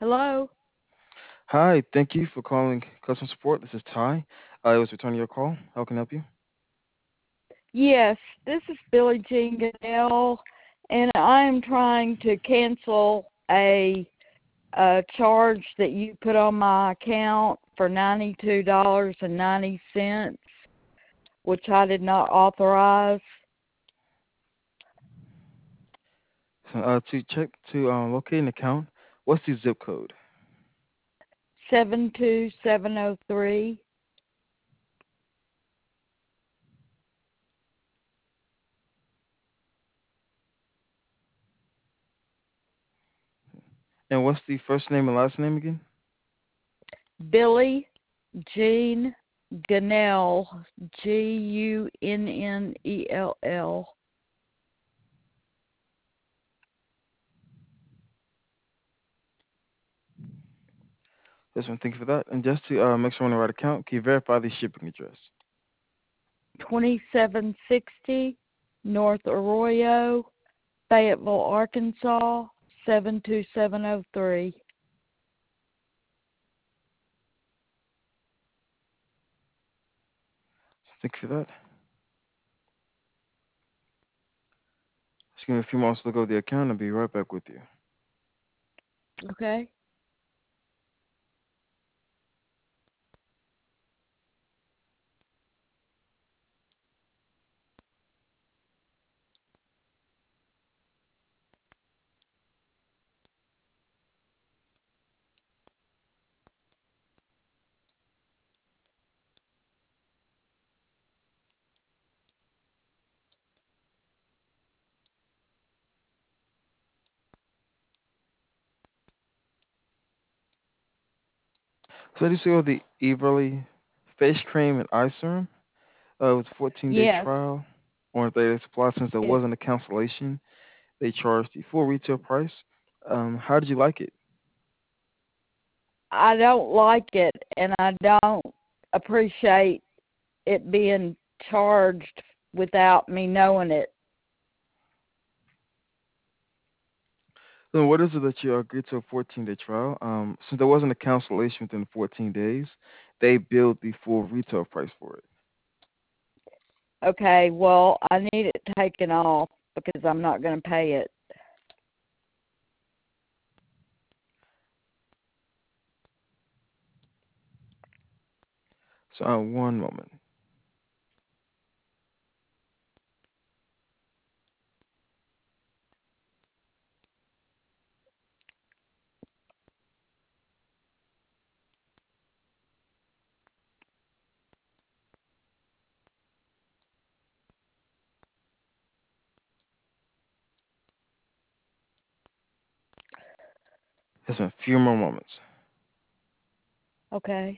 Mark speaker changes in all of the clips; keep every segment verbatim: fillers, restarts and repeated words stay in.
Speaker 1: Hello?
Speaker 2: Hi, thank you for calling customer support. This is Ty. I was returning your call. How can I help you?
Speaker 1: Yes, this is Billie Jean Goodell, and I'm trying to cancel a, a charge that you put on my account for ninety-two dollars and ninety cents, which I did not authorize.
Speaker 2: So, uh, to check to uh, locate an account, what's the zip code?
Speaker 1: seven two seven oh three.
Speaker 2: And what's the first name and last name again?
Speaker 1: Billie Jean Gunnell, G U N N E L L.
Speaker 2: This one, thank you for that. And just to uh, make sure I'm on the right account, can you verify the shipping address?
Speaker 1: twenty-seven sixty North Arroyo, Fayetteville, Arkansas, seven two seven oh three.
Speaker 2: Thank you for that. Just give me a few moments to look over the account. I'll be right back with you.
Speaker 1: Okay?
Speaker 2: So, did you see all the Everly face cream and eye serum? Uh, it was a fourteen day
Speaker 1: Yes,
Speaker 2: trial on thirty day supply. Since there
Speaker 1: yes.
Speaker 2: wasn't a cancellation, they charged the full retail price. Um, how did you like it?
Speaker 1: I don't like it, and I don't appreciate it being charged without me knowing it.
Speaker 2: So what is it that you agreed to a fourteen day trial? Um, since there wasn't a cancellation within fourteen days, they billed the full retail price for it.
Speaker 1: Okay, well, I need it taken off because I'm not going to pay it.
Speaker 2: So uh, one moment. Just a few more moments.
Speaker 1: Okay.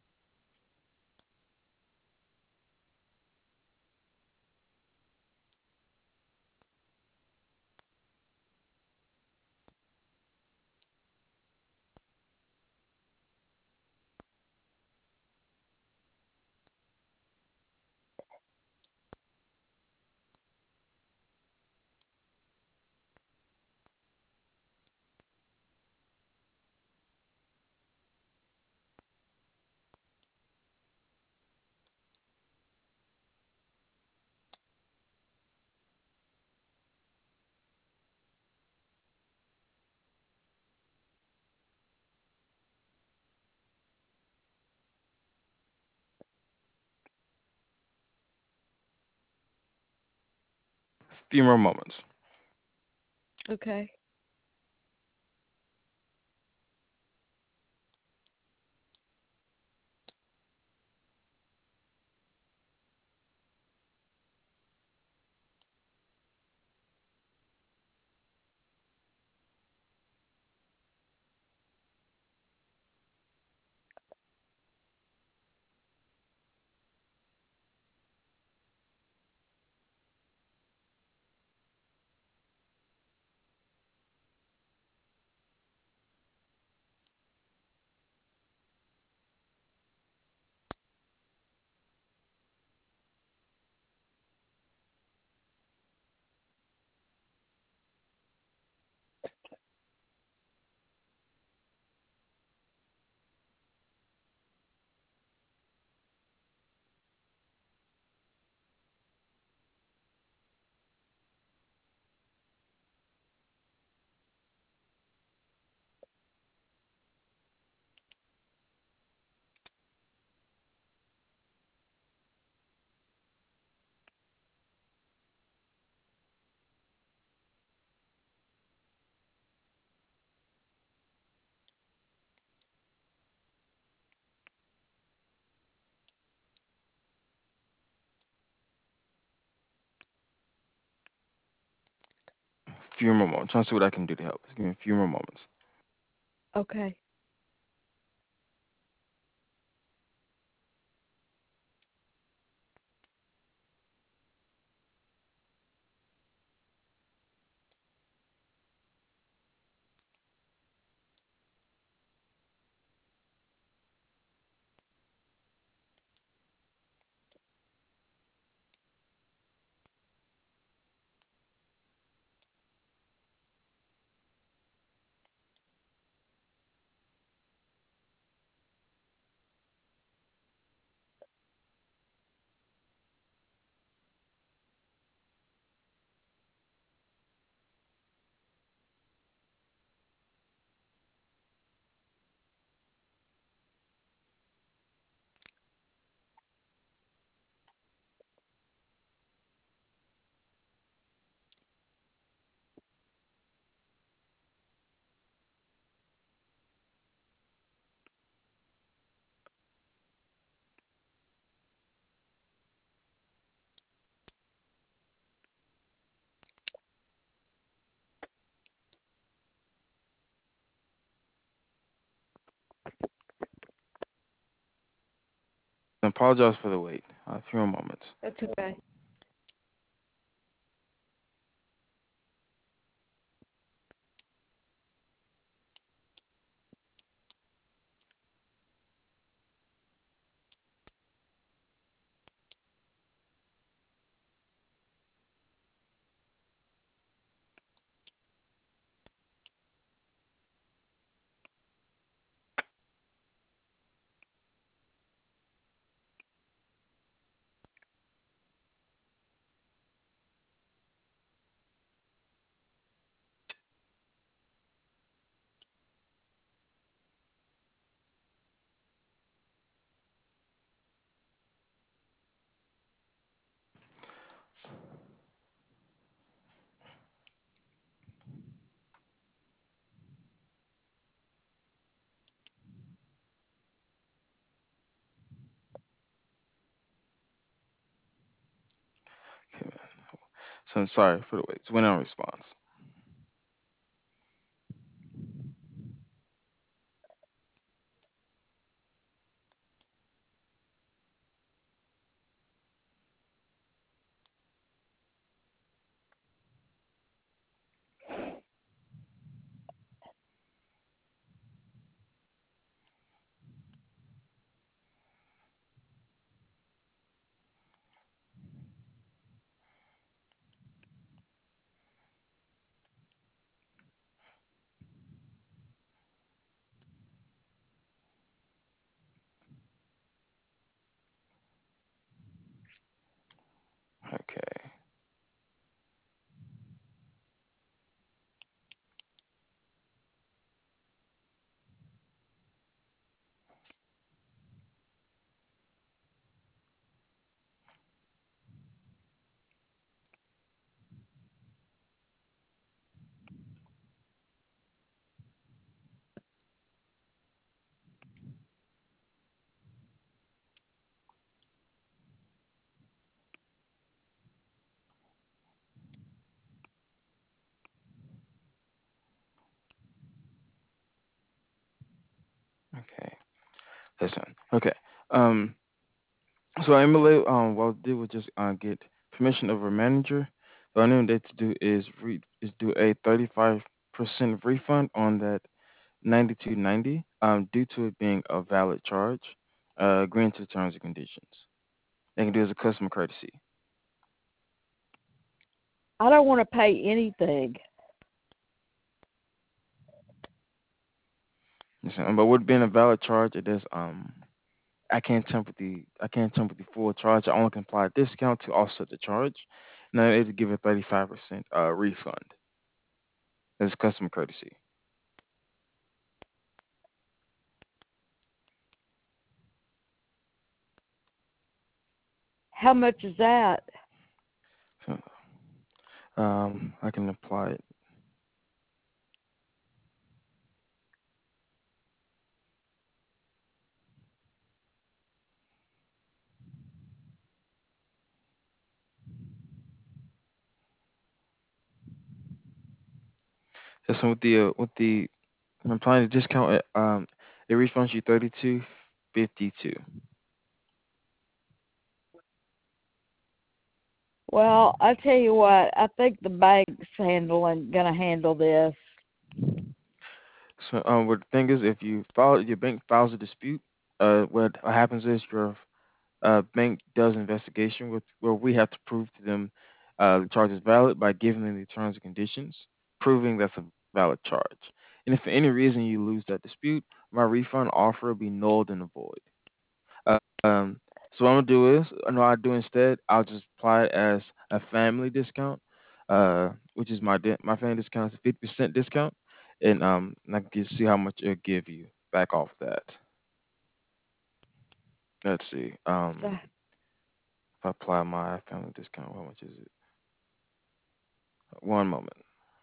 Speaker 2: Few more moments.
Speaker 1: Okay.
Speaker 2: few more moments. Trying to see what I can do to help. Just give me a few more moments.
Speaker 1: Okay.
Speaker 2: I apologize for the wait. A few more moments.
Speaker 1: That's okay.
Speaker 2: Okay, man. So I'm sorry for the wait. It's went on response. Okay. Okay. Listen. Okay. Um. So Emily, um, what I did was just uh, get permission of a manager. What I knew that to do is re- is do a thirty-five percent refund on that ninety-two ninety, um, due to it being a valid charge, uh, agreeing to the terms and conditions. They can do as a customer courtesy.
Speaker 1: I don't want to pay anything.
Speaker 2: Listen, but with being a valid charge, it is um, I can't temper the I can't temper the full charge. I only can apply a discount to offset the charge. Now it's give a thirty-five percent uh refund as customer courtesy.
Speaker 1: How much is that?
Speaker 2: So, um, I can apply it. Yes, and with the uh, with the I'm applying the discount, it, um, it refunds you thirty two fifty two.
Speaker 1: Well, I tell you what, I think the bank's handling gonna handle this.
Speaker 2: So, um, what the thing is, if you file your bank files a dispute, uh, what happens is your uh bank does investigation with where we have to prove to them uh the charge is valid by giving them the terms and conditions, proving that's a valid charge. And if for any reason you lose that dispute, my refund offer will be nulled and void. Um, so what I'm gonna do is, I know I do instead. I'll just apply it as a family discount, uh, which is my di- my family discount is a fifty percent discount, and um, and I can see how much it'll give you back off that. Let's see. Um,
Speaker 1: So,
Speaker 2: if I apply my family discount, how much is it? One moment.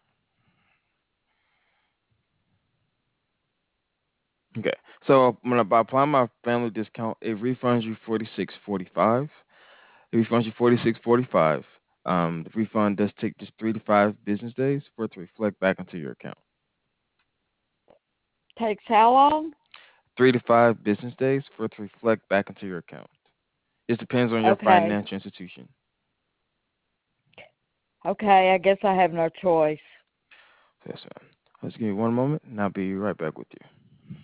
Speaker 2: Okay. So when I by applying my family discount, it refunds you forty six forty five. It refunds you forty six forty five. Um, the refund does take just three to five business days for it to reflect back into your account.
Speaker 1: takes how long?
Speaker 2: Three to five business days for it to reflect back into your account. It depends on your
Speaker 1: Okay.
Speaker 2: financial institution.
Speaker 1: Okay, I guess I have no choice.
Speaker 2: Yes, ma'am. Let's give me one moment, and I'll be right back with you.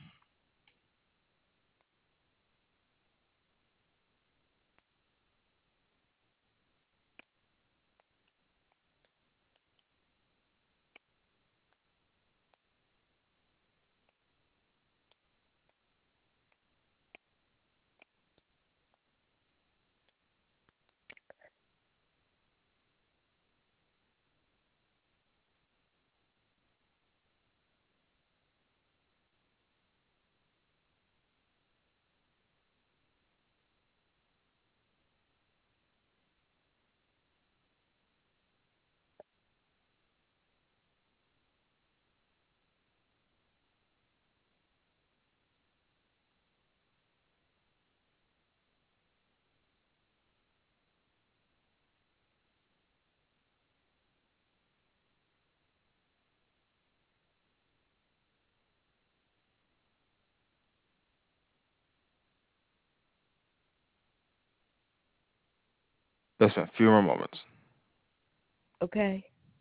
Speaker 2: Yes, ma'am. A few more moments.
Speaker 1: Okay.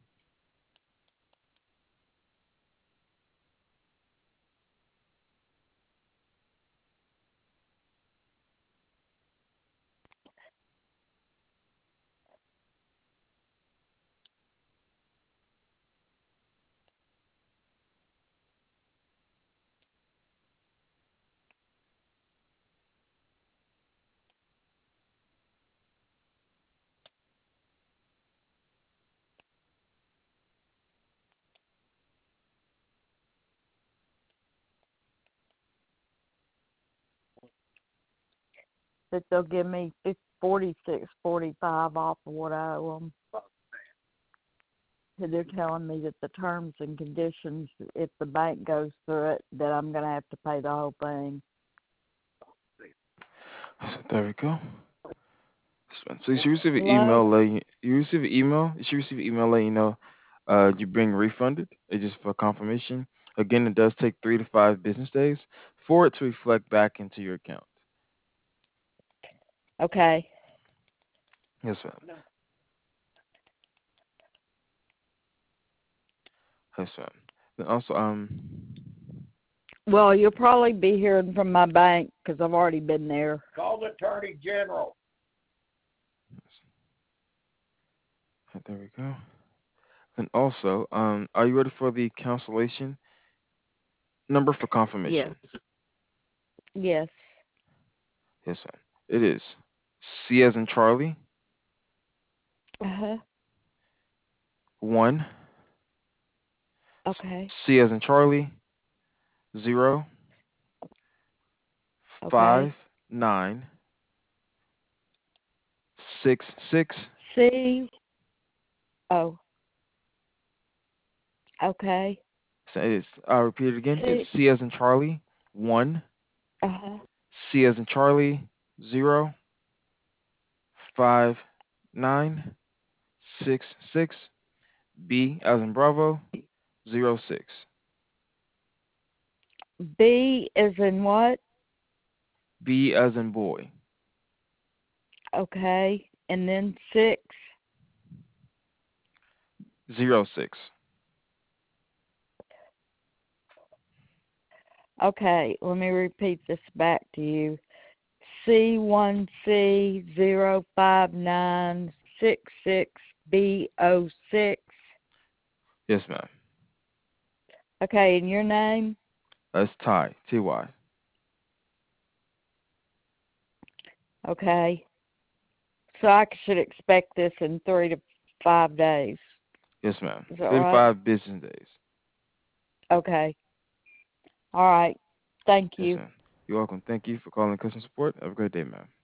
Speaker 1: That they'll give me forty six forty five off of what I owe them. They're telling me that the terms and conditions, if the bank goes through it, that I'm gonna have to pay the whole thing.
Speaker 2: So there we go. So you should receive an
Speaker 1: Hello?
Speaker 2: email letting you, you receive an email. You should receive an email letting you know uh, you're being refunded. It's just for confirmation. Again, it does take three to five business days for it to reflect back into your account.
Speaker 1: Okay.
Speaker 2: Yes, ma'am. Yes, ma'am. Then also, um,
Speaker 1: Well, you'll probably be hearing from my bank because I've already been there.
Speaker 3: Call the Attorney General.
Speaker 2: there we go. And also, um, are you ready for the cancellation number for
Speaker 1: Yes.
Speaker 2: confirmation?
Speaker 1: Yes.
Speaker 2: Yes, ma'am. It is C as in Charlie,
Speaker 1: Uh-huh.
Speaker 2: one,
Speaker 1: Okay.
Speaker 2: C as in Charlie, zero, five,
Speaker 1: Okay.
Speaker 2: nine, six, six.
Speaker 1: C. Oh. Okay.
Speaker 2: So it is, I'll repeat it again. It's
Speaker 1: C.
Speaker 2: C as in Charlie, one,
Speaker 1: Uh-huh.
Speaker 2: C as in Charlie, zero, five, nine, six, six, B as in Bravo, zero six.
Speaker 1: B as in what?
Speaker 2: B as in boy.
Speaker 1: Okay. And then six.
Speaker 2: Zero six.
Speaker 1: Okay, let me repeat this back to you. C one C zero five nine six six B O six.
Speaker 2: Yes, ma'am.
Speaker 1: Okay, and your name?
Speaker 2: That's Ty. T Y.
Speaker 1: Okay. So I should expect this in three to five days.
Speaker 2: Yes, ma'am.
Speaker 1: Is that
Speaker 2: Three to
Speaker 1: right?
Speaker 2: five business days.
Speaker 1: Okay. All right. Thank
Speaker 2: Yes,
Speaker 1: you.
Speaker 2: ma'am. You're welcome. Thank you for calling customer support. Have a great day, ma'am.